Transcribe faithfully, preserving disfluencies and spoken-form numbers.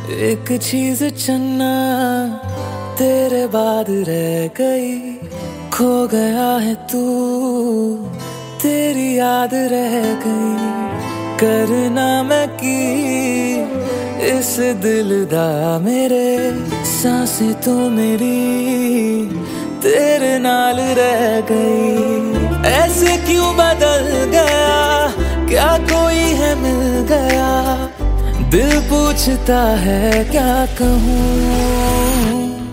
एक चीज चन्ना तेरे बाद रह गई, खो गया है तू, तेरी याद रह गई। करना मैं की इस दिल दा मेरे, सांसें तो मेरी तेरे नाल रह गई। ऐसे क्यों बदल गया, क्या कोई है मिल गया, दिल पूछता है क्या कहूँ।